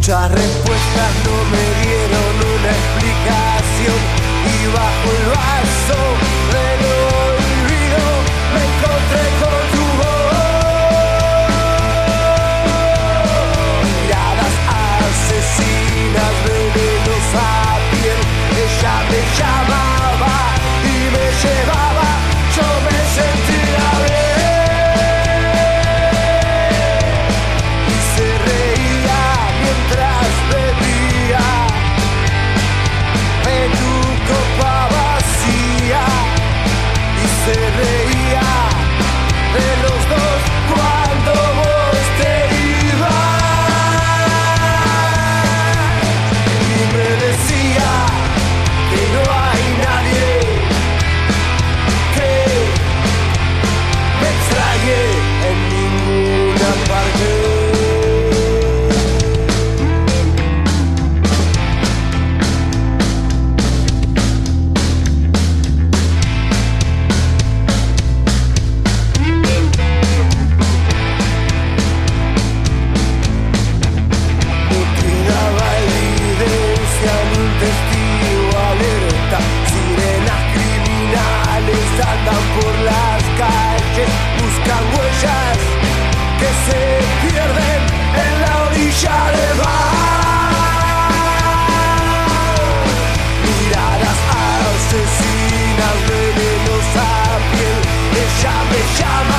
Muchas respuestas no me dieron una explicación y bajo el vaso del olvido me encontré con tu voz. Miradas asesinas, venenos a piel, ella me llamaba y me llevaba, yo me sentía bien y se reía mientras bebía de tu copa vacía y se reía de los dos cuando vos te ibas y me decía que no hay nadie que me extrañe en ninguna parte. No quedaba evidencia ni un testigo alerta. Sirenas criminales andan por las calles, buscan huellas que se pierden en la orilla del mar. Miradas asesinas, venenos a piel, ella me llama